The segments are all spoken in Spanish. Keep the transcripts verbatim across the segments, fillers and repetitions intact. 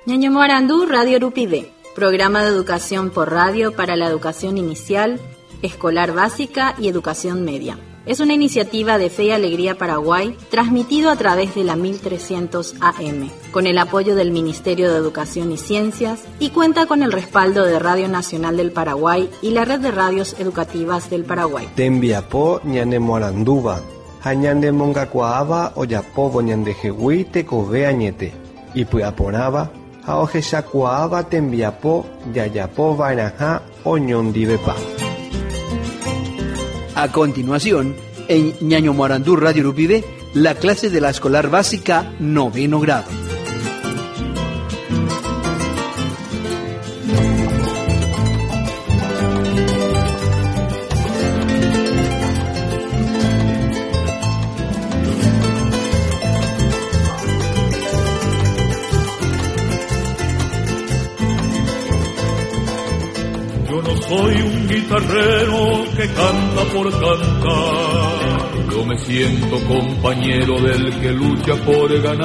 Ñaño Morandú, Radio Urupide, programa de educación por radio para la educación inicial, escolar básica y educación media. Es una iniciativa de Fe y Alegría Paraguay, transmitido a través de la mil trescientos A M, con el apoyo del Ministerio de Educación y Ciencias, y cuenta con el respaldo de Radio Nacional del Paraguay y la Red de Radios Educativas del Paraguay. Tembiapó ñane Moranduba, hañande mongacuaaba oyapobo ñande jehui tekove añete, y puyaponaba, haojeshakuaaba tembiapó yayapo vainaja oñondivepa. A continuación, en Ñaño Morandú Radio Urupide, la clase de la escolar básica noveno grado. Soy un guitarrero que canta por cantar. Yo me siento compañero del que lucha por ganar.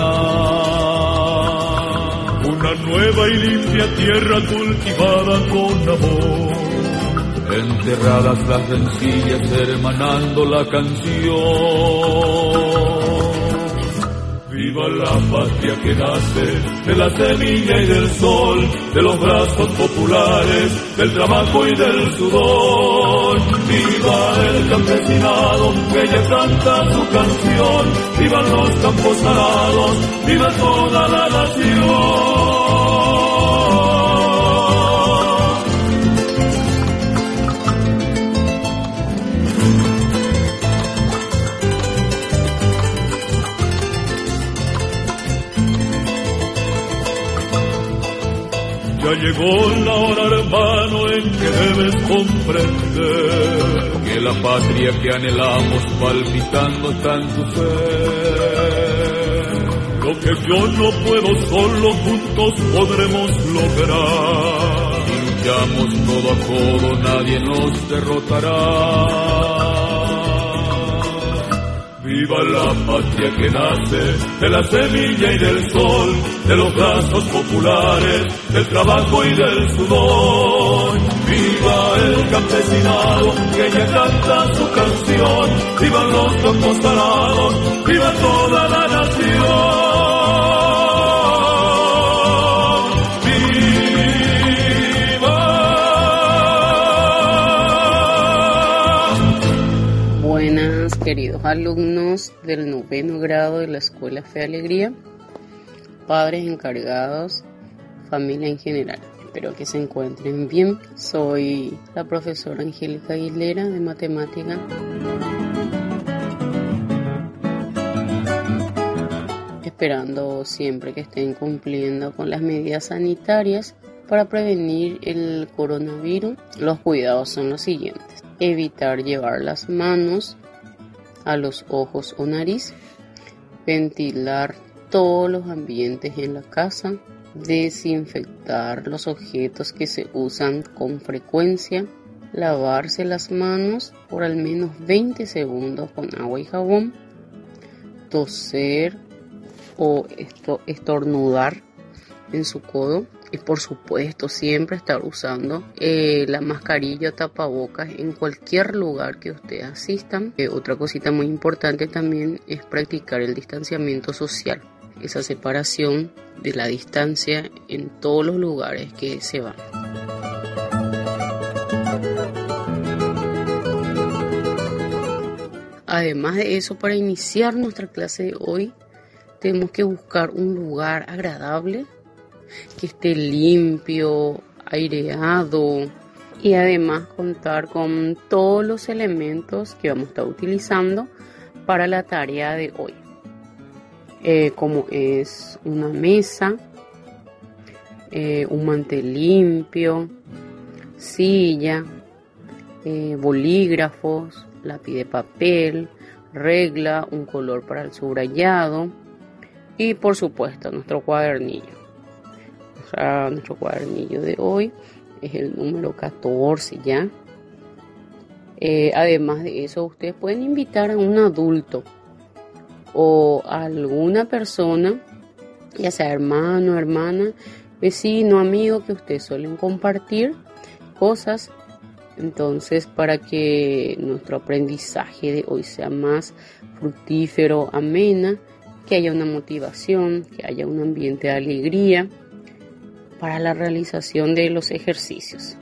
Una nueva y limpia tierra cultivada con amor. Enterradas las rencillas hermanando la canción. Viva la patria que nace de la semilla y del sol, de los brazos populares, del trabajo y del sudor. Viva el campesinado que ya canta su canción, vivan los campos arados, viva toda la nación. Ya llegó la hora, hermano, en que debes comprender que la patria que anhelamos palpitando está en tu ser. Lo que yo no puedo solo, juntos podremos lograr. Si luchamos codo a codo, nadie nos derrotará. Viva la patria que nace de la semilla y del sol, de los brazos populares, del trabajo y del sudor. Viva el campesinado que ya canta su canción, vivan los campos arados, viva toda la nación. Queridos alumnos del noveno grado de la Escuela Fe y Alegría, padres encargados, familia en general, espero que se encuentren bien. Soy la profesora Angélica Aguilera de Matemática. Esperando siempre que estén cumpliendo con las medidas sanitarias para prevenir el coronavirus. Los cuidados son los siguientes: evitar llevar las manos a los ojos o nariz, ventilar todos los ambientes en la casa, desinfectar los objetos que se usan con frecuencia, lavarse las manos por al menos veinte segundos con agua y jabón, toser o esto, estornudar en su codo. Y por supuesto siempre estar usando eh, la mascarilla o tapabocas en cualquier lugar que ustedes asistan. Eh, otra cosita muy importante también es practicar el distanciamiento social, esa separación de la distancia en todos los lugares que se van. Además de eso, para iniciar nuestra clase de hoy tenemos que buscar un lugar agradable, que esté limpio, aireado, y además contar con todos los elementos que vamos a estar utilizando para la tarea de hoy, eh, como es una mesa, eh, un mantel limpio, silla, eh, bolígrafos, lápiz de papel, regla, un color para el subrayado y por supuesto nuestro cuadernillo. Nuestro cuadernillo de hoy es el número catorce ya. Eh, además de eso, ustedes pueden invitar a un adulto o a alguna persona, ya sea hermano o hermana, vecino, amigo, que ustedes suelen compartir cosas. Entonces, para que nuestro aprendizaje de hoy sea más fructífero, amena, que haya una motivación, que haya un ambiente de alegría para la realización de los ejercicios.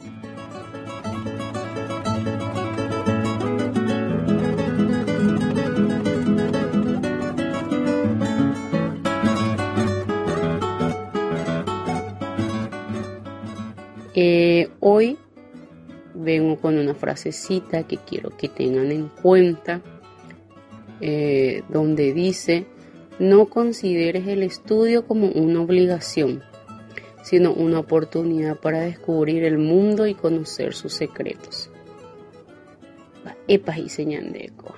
Eh, hoy vengo con una frasecita que quiero que tengan en cuenta, eh, donde dice: no consideres el estudio como una obligación, sino una oportunidad para descubrir el mundo y conocer sus secretos. Epas y señandeco.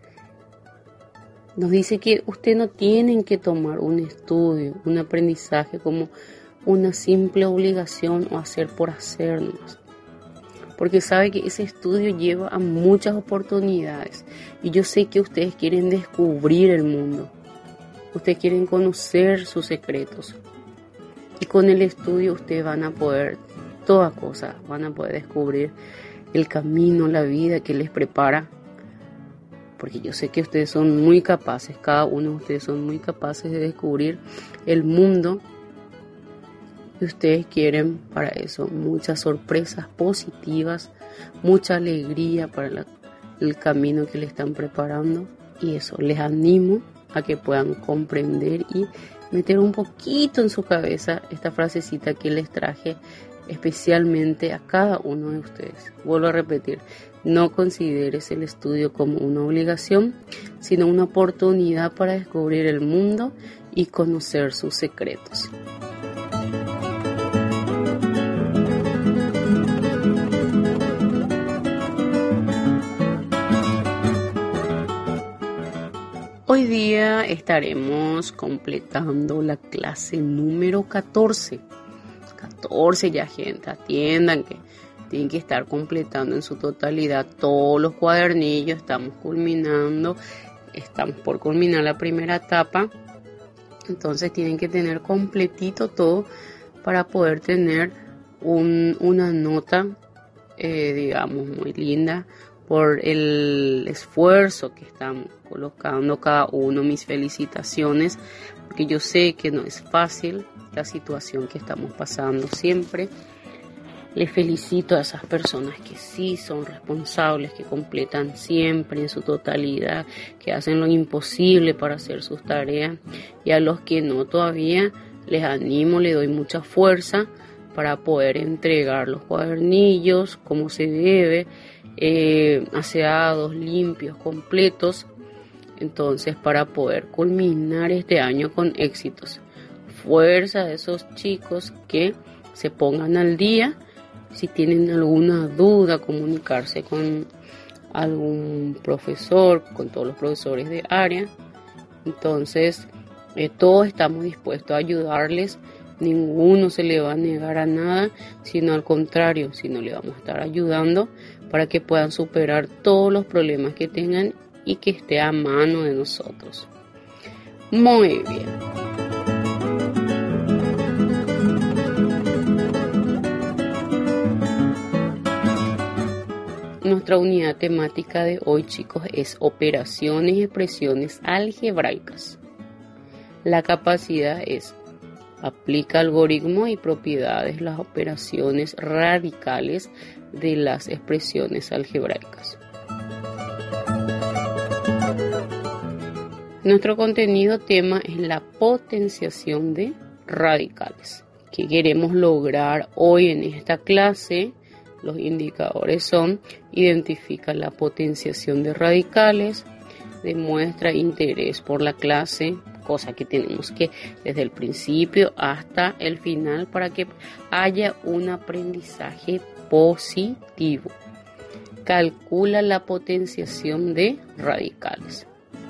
Nos dice que ustedes no tienen que tomar un estudio, un aprendizaje como una simple obligación o hacer por hacernos, porque sabe que ese estudio lleva a muchas oportunidades, y yo sé que ustedes quieren descubrir el mundo, ustedes quieren conocer sus secretos, y con el estudio ustedes van a poder toda cosa, van a poder descubrir el camino, la vida que les prepara, porque yo sé que ustedes son muy capaces, cada uno de ustedes son muy capaces de descubrir el mundo. Y ustedes quieren para eso muchas sorpresas positivas, mucha alegría para la, el camino que le están preparando. Y eso, les animo a que puedan comprender y meter un poquito en su cabeza esta frasecita que les traje especialmente a cada uno de ustedes. Vuelvo a repetir, no consideres el estudio como una obligación, sino una oportunidad para descubrir el mundo y conocer sus secretos. Hoy día estaremos completando la clase número catorce. catorce ya, gente, atiendan que tienen que estar completando en su totalidad todos los cuadernillos. Estamos culminando, estamos por culminar la primera etapa. Entonces tienen que tener completito todo para poder tener un, una nota, eh, digamos, muy linda, por el esfuerzo que están colocando cada uno. Mis felicitaciones, porque yo sé que no es fácil la situación que estamos pasando siempre. Les felicito a esas personas que sí son responsables, que completan siempre en su totalidad, que hacen lo imposible para hacer sus tareas, y a los que no todavía, les animo, les doy mucha fuerza para poder entregar los cuadernillos como se debe, eh, aseados, limpios, completos, entonces para poder culminar este año con éxitos. Fuerza a esos chicos que se pongan al día. Si tienen alguna duda, comunicarse con algún profesor, con todos los profesores de área. Entonces, eh, todos estamos dispuestos a ayudarles. Ninguno se le va a negar a nada, sino al contrario, sino le vamos a estar ayudando para que puedan superar todos los problemas que tengan y que esté a mano de nosotros. Muy bien. Nuestra unidad temática de hoy, chicos, es operaciones y expresiones algebraicas. La capacidad es: aplica algoritmos y propiedades las operaciones radicales de las expresiones algebraicas. Nuestro contenido tema es la potenciación de radicales. ¿Qué queremos lograr hoy en esta clase? Los indicadores son: identifica la potenciación de radicales, demuestra interés por la clase, cosa que tenemos que desde el principio hasta el final para que haya un aprendizaje positivo. Calcula la potenciación de radicales.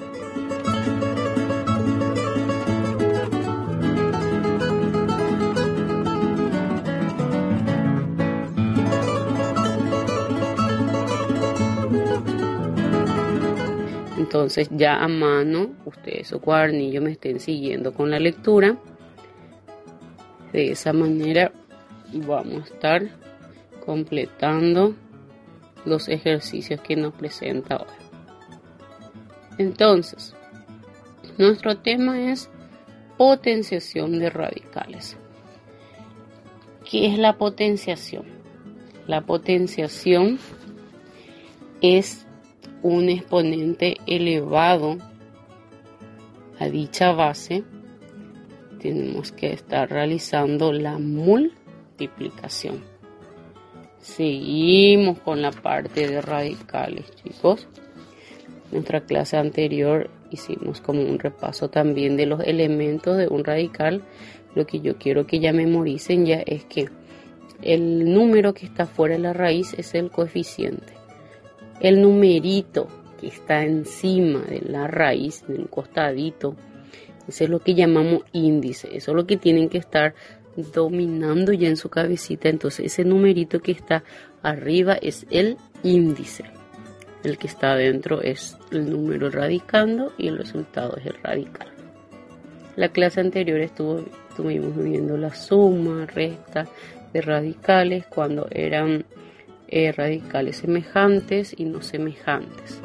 Entonces ya a mano, ustedes su cuadernillo me estén siguiendo con la lectura. De esa manera vamos a estar completando los ejercicios que nos presenta hoy. Entonces, nuestro tema es potenciación de radicales. ¿Qué es la potenciación? La potenciación es un exponente elevado a dicha base. Tenemos que estar realizando la multiplicación. Seguimos con la parte de radicales, chicos. En nuestra clase anterior hicimos como un repaso también de los elementos de un radical. Lo que yo quiero que ya memoricen ya es que el número que está fuera de la raíz es el coeficiente. El numerito que está encima de la raíz, en el costadito, ese es lo que llamamos índice. Eso es lo que tienen que estar dominando ya en su cabecita. Entonces ese numerito que está arriba es el índice. El que está adentro es el número radicando y el resultado es el radical. La clase anterior estuvo, estuvimos viendo la suma, resta de radicales cuando eran eh, radicales semejantes y no semejantes.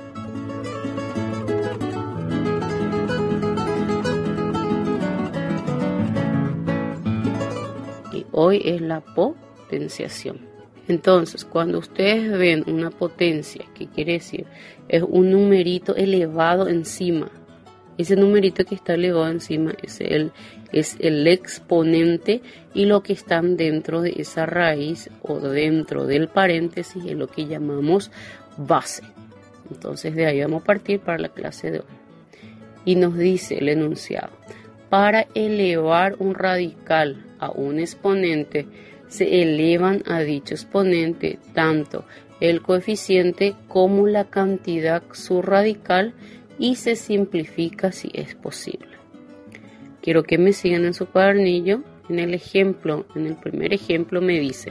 Y hoy es la potenciación. Entonces, cuando ustedes ven una potencia, ¿qué quiere decir? Es un numerito elevado encima. Ese numerito que está elevado encima es el, es el exponente, y lo que están dentro de esa raíz o dentro del paréntesis es lo que llamamos base. Entonces de ahí vamos a partir para la clase de hoy. Y nos dice el enunciado: para elevar un radical a un exponente, se elevan a dicho exponente tanto el coeficiente como la cantidad subradical y se simplifica si es posible. Quiero que me sigan en su cuadernillo. En el ejemplo, en el primer ejemplo me dice: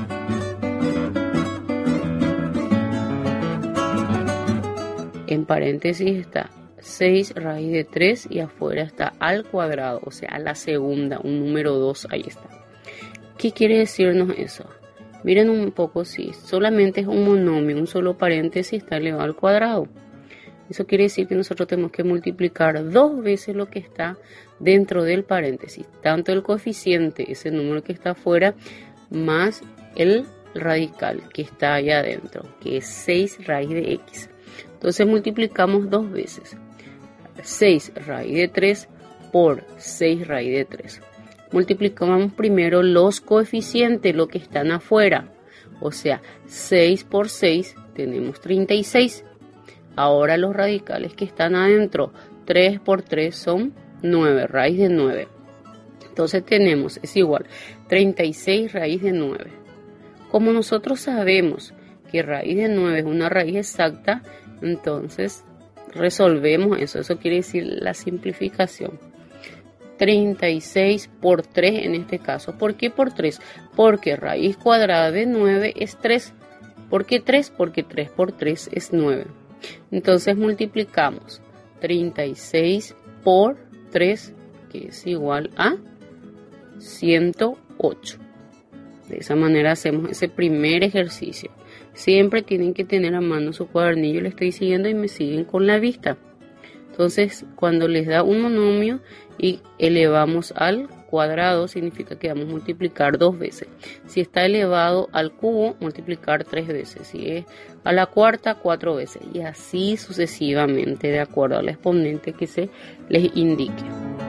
en paréntesis está seis raíz de tres y afuera está al cuadrado, o sea, a la segunda, un número dos, ahí está. ¿Qué quiere decirnos eso? Miren un poco, si solamente es un monomio, un solo paréntesis está elevado al cuadrado. Eso quiere decir que nosotros tenemos que multiplicar dos veces lo que está dentro del paréntesis, tanto el coeficiente, ese número que está afuera, más el radical que está allá adentro, que es seis raíz de x. Entonces multiplicamos dos veces. seis raíz de tres por seis raíz de tres. Multiplicamos primero los coeficientes, lo que están afuera. O sea, seis por seis tenemos treinta y seis. Ahora los radicales que están adentro, tres por tres son nueve, raíz de nueve. Entonces tenemos, es igual, treinta y seis raíz de nueve. Como nosotros sabemos que raíz de nueve es una raíz exacta, entonces resolvemos eso. Eso quiere decir la simplificación. treinta y seis por tres en este caso. ¿Por qué por tres? Porque raíz cuadrada de nueve es tres. ¿Por qué tres? Porque tres por tres es nueve. Entonces multiplicamos treinta y seis por tres, que es igual a ciento ocho. De esa manera hacemos ese primer ejercicio. Siempre tienen que tener a mano su cuadernillo. Le estoy siguiendo y me siguen con la vista. Entonces, cuando les da un monomio y elevamos al cuadrado, significa que vamos a multiplicar dos veces. Si está elevado al cubo, multiplicar tres veces. Si es a la cuarta, cuatro veces. Y así sucesivamente, de acuerdo al exponente que se les indique.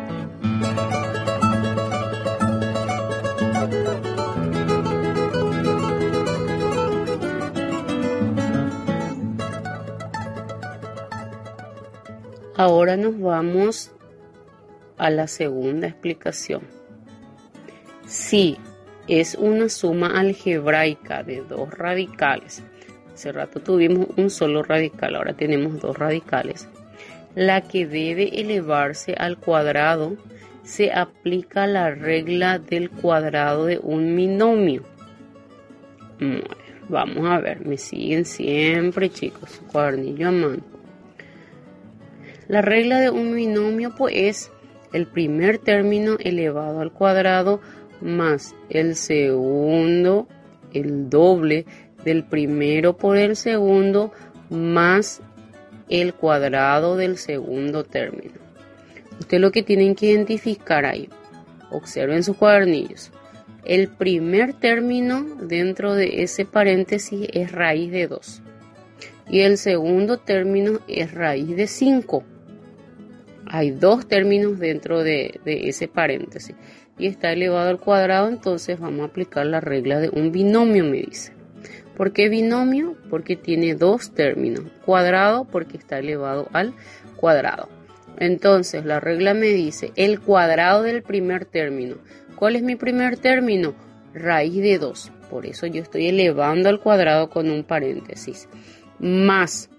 Ahora nos vamos a la segunda explicación. Si es una suma algebraica de dos radicales, hace rato tuvimos un solo radical, ahora tenemos dos radicales, la que debe elevarse al cuadrado, se aplica la regla del cuadrado de un binomio. Vamos a ver, me siguen siempre, chicos, cuadernillo a mano. La regla de un binomio pues es el primer término elevado al cuadrado más el segundo, el doble del primero por el segundo, más el cuadrado del segundo término. Ustedes lo que tienen que identificar ahí, observen sus cuadernillos. El primer término dentro de ese paréntesis es raíz de dos. Y el segundo término es raíz de cinco. Hay dos términos dentro de, de ese paréntesis. Y está elevado al cuadrado, entonces vamos a aplicar la regla de un binomio, me dice. ¿Por qué binomio? Porque tiene dos términos. Cuadrado, porque está elevado al cuadrado. Entonces, la regla me dice el cuadrado del primer término. ¿Cuál es mi primer término? Raíz de dos. Por eso yo estoy elevando al cuadrado con un paréntesis. Más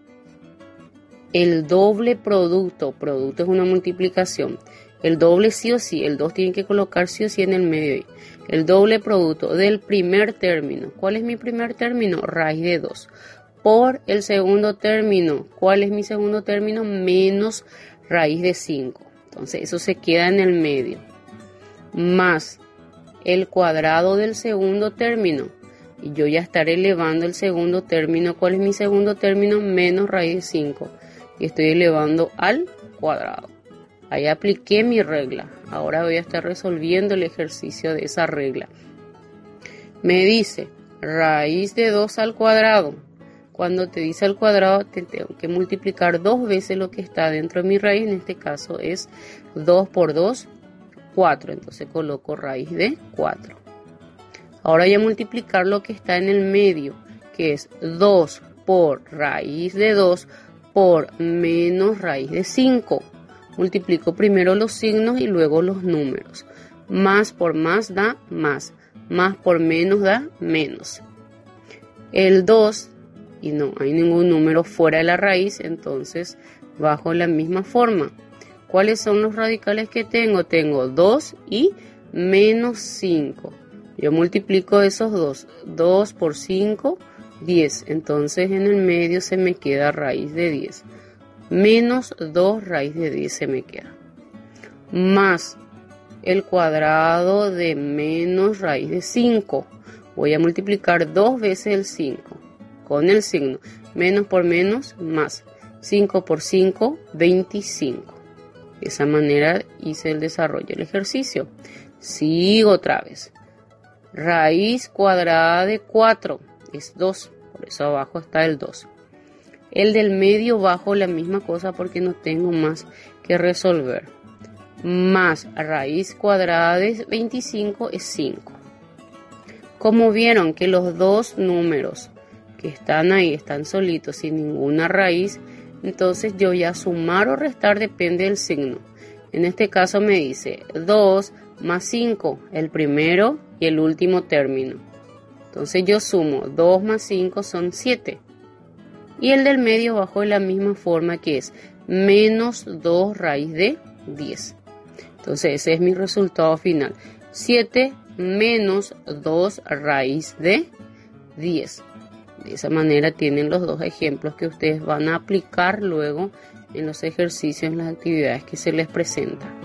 el doble producto. Producto es una multiplicación. El doble sí o sí. El dos tiene que colocar sí o sí en el medio. El doble producto del primer término. ¿Cuál es mi primer término? Raíz de dos. Por el segundo término. ¿Cuál es mi segundo término? Menos raíz de cinco. Entonces eso se queda en el medio. Más el cuadrado del segundo término. Y yo ya estaré elevando el segundo término. ¿Cuál es mi segundo término? Menos raíz de cinco. Y estoy elevando al cuadrado. Ahí apliqué mi regla. Ahora voy a estar resolviendo el ejercicio de esa regla. Me dice raíz de dos al cuadrado. Cuando te dice al cuadrado, te tengo que multiplicar dos veces lo que está dentro de mi raíz. En este caso es dos por dos, cuatro. Entonces coloco raíz de cuatro. Ahora voy a multiplicar lo que está en el medio, que es dos por raíz de dos por menos raíz de cinco. Multiplico primero los signos y luego los números. Más por más da más. Más por menos da menos. El dos, y no hay ningún número fuera de la raíz, entonces bajo la misma forma. ¿Cuáles son los radicales que tengo? Tengo dos y menos cinco. Yo multiplico esos dos. dos por cinco, diez. Entonces en el medio se me queda raíz de diez. Menos dos raíz de diez se me queda. Más el cuadrado de menos raíz de cinco. Voy a multiplicar dos veces el cinco. Con el signo. Menos por menos, más. cinco por cinco, veinticinco. De esa manera hice el desarrollo del ejercicio. Sigo otra vez. Raíz cuadrada de cuatro es dos. Por eso abajo está el dos. El del medio bajo la misma cosa porque no tengo más que resolver. Más raíz cuadrada de veinticinco es cinco. Como vieron que los dos números que están ahí están solitos sin ninguna raíz, entonces yo ya sumar o restar depende del signo. En este caso me dice dos más cinco, el primero y el último término. Entonces yo sumo dos más cinco son siete. Y el del medio bajo de la misma forma que es menos dos raíz de diez. Entonces ese es mi resultado final. siete menos dos raíz de diez. De esa manera tienen los dos ejemplos que ustedes van a aplicar luego en los ejercicios, en las actividades que se les presentan.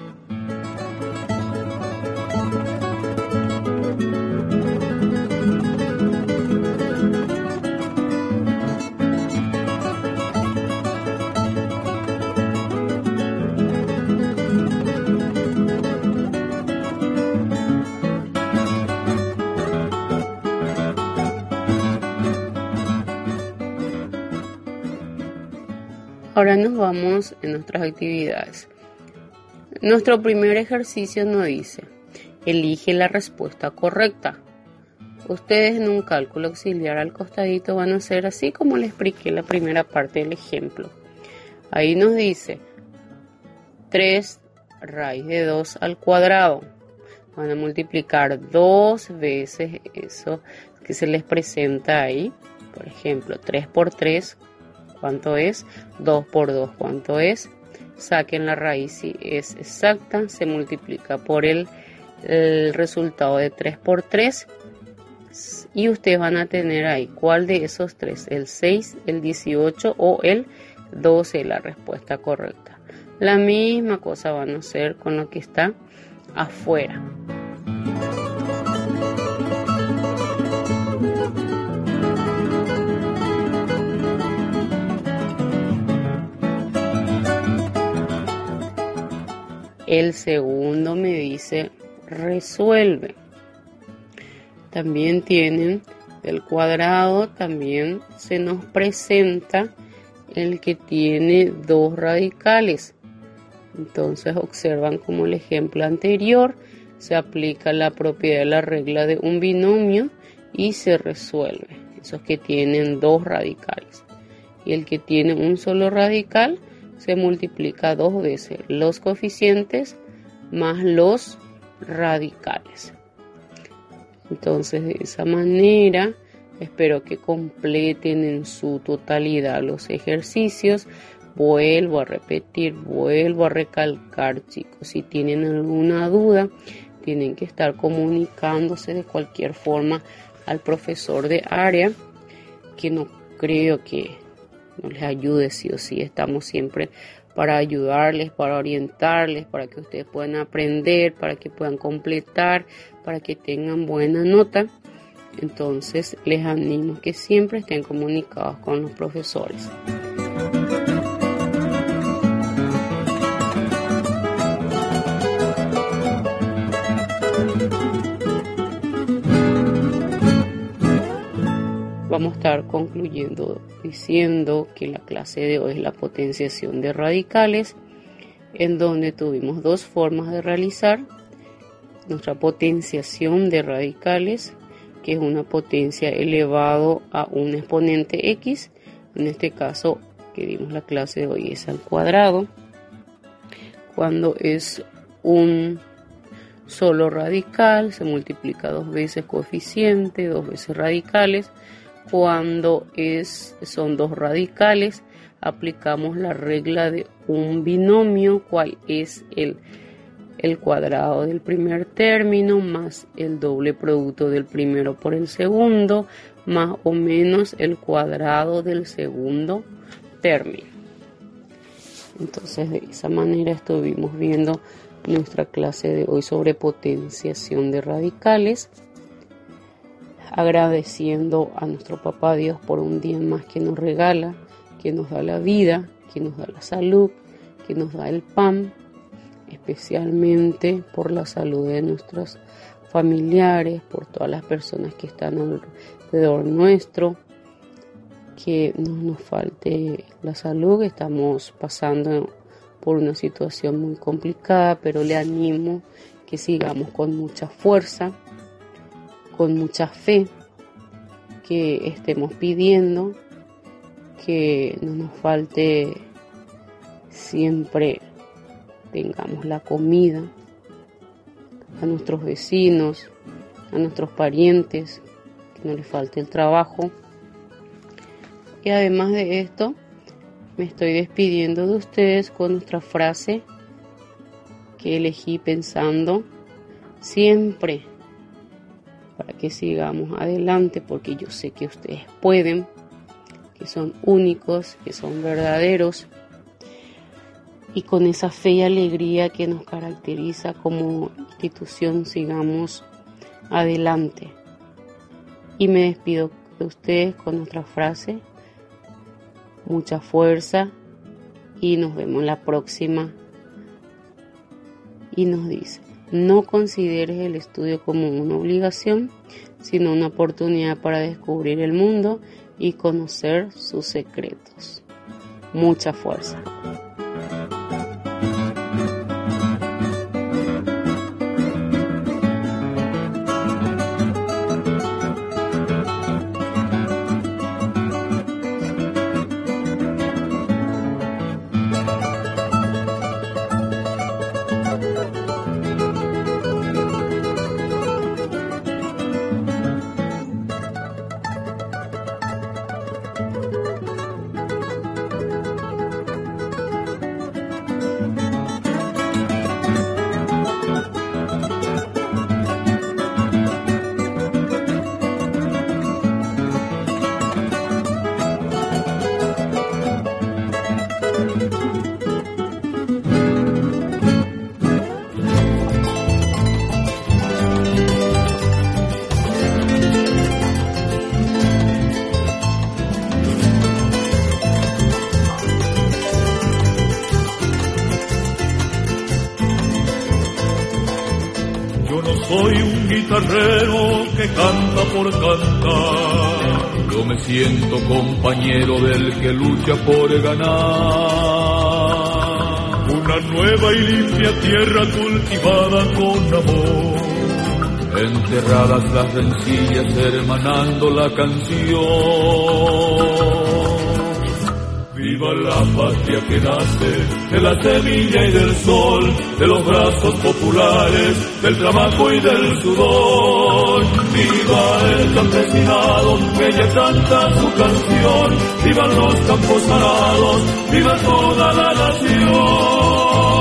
Ahora nos vamos en nuestras actividades. Nuestro primer ejercicio nos dice, elige la respuesta correcta. Ustedes en un cálculo auxiliar al costadito van a hacer así como les expliqué la primera parte del ejemplo. Ahí nos dice tres raíz de dos al cuadrado. Van a multiplicar dos veces eso que se les presenta ahí. Por ejemplo, tres por tres. ¿Cuánto es? dos por dos, ¿cuánto es? Saquen la raíz si es exacta, se multiplica por el, el resultado de tres por tres y ustedes van a tener ahí, ¿cuál de esos tres? El seis, el dieciocho o el doce, la respuesta correcta. La misma cosa van a hacer con lo que está afuera. El segundo me dice resuelve. También tienen el cuadrado, también se nos presenta el que tiene dos radicales. Entonces observan como el ejemplo anterior, se aplica la propiedad de la regla de un binomio y se resuelve. Esos que tienen dos radicales. Y el que tiene un solo radical se multiplica dos veces los coeficientes más los radicales. Entonces, de esa manera, espero que completen en su totalidad los ejercicios. Vuelvo a repetir, vuelvo a recalcar, chicos, si tienen alguna duda, tienen que estar comunicándose de cualquier forma al profesor de área, que no creo que no les ayude sí o sí. Estamos siempre para ayudarles, para orientarles, para que ustedes puedan aprender, para que puedan completar, para que tengan buena nota. Entonces les animo que siempre estén comunicados con los profesores. Vamos a estar concluyendo diciendo que la clase de hoy es la potenciación de radicales, en donde tuvimos dos formas de realizar nuestra potenciación de radicales, que es una potencia elevado a un exponente x. En este caso que dimos la clase de hoy es al cuadrado. Cuando es un solo radical se multiplica dos veces coeficiente, dos veces radicales. Cuando es, son dos radicales, aplicamos la regla de un binomio, cual es el, el cuadrado del primer término más el doble producto del primero por el segundo, más o menos el cuadrado del segundo término. Entonces, de esa manera estuvimos viendo nuestra clase de hoy sobre potenciación de radicales, agradeciendo a nuestro Papá Dios por un día más que nos regala, que nos da la vida, que nos da la salud, que nos da el pan, especialmente por la salud de nuestros familiares, por todas las personas que están alrededor nuestro, que no nos falte la salud. Estamos pasando por una situación muy complicada, pero le animo que sigamos con mucha fuerza, con mucha fe, que estemos pidiendo que no nos falte, siempre tengamos la comida, a nuestros vecinos, a nuestros parientes, que no les falte el trabajo. Y además de esto, me estoy despidiendo de ustedes con nuestra frase que elegí pensando siempre para que sigamos adelante, porque yo sé que ustedes pueden, que son únicos, que son verdaderos, y con esa fe y alegría que nos caracteriza como institución, sigamos adelante. Y me despido de ustedes con nuestra frase: mucha fuerza, y nos vemos la próxima. Y nos dice: no consideres el estudio como una obligación, sino una oportunidad para descubrir el mundo y conocer sus secretos. Mucha fuerza. soy un guitarrero que canta por cantar. Yo me siento compañero del que lucha por ganar una nueva y limpia tierra cultivada con amor. Enterradas las rencillas, hermanando la canción. Viva la patria que nace de la semilla y del sol, de los brazos populares, del trabajo y del sudor. Viva el campesinado que ya canta su canción, vivan los campos arados, viva toda la nación.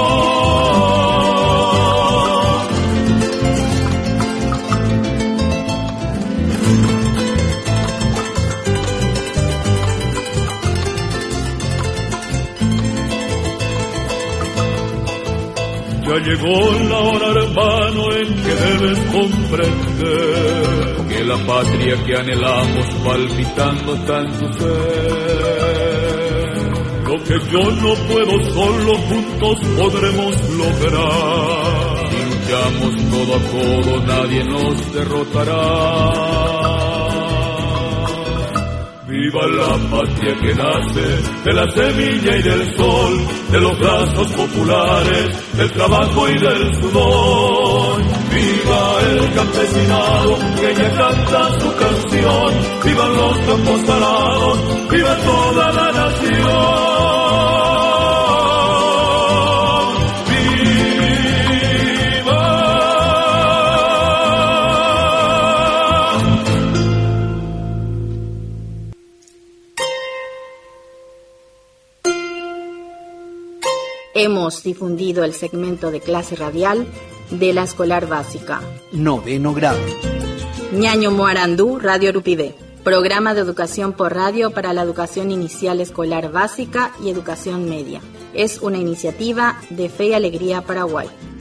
Ya llegó la hora, hermano, en que debes comprender que la patria que anhelamos palpitando está en tu ser. Lo que yo no puedo solo, juntos podremos lograr. Si luchamos codo a codo, nadie nos derrotará. Viva la patria que nace de la semilla y del sol, de los brazos populares, del trabajo y del sudor. Viva el campesinado que ya canta su canción, vivan los campos arados, viva toda la nación. Hemos difundido el segmento de clase radial de la escolar básica. Noveno grado. Ñaño Moarandú, Radio Rupidé. Programa de educación por radio para la educación inicial escolar básica y educación media. Es una iniciativa de Fe y Alegría Paraguay.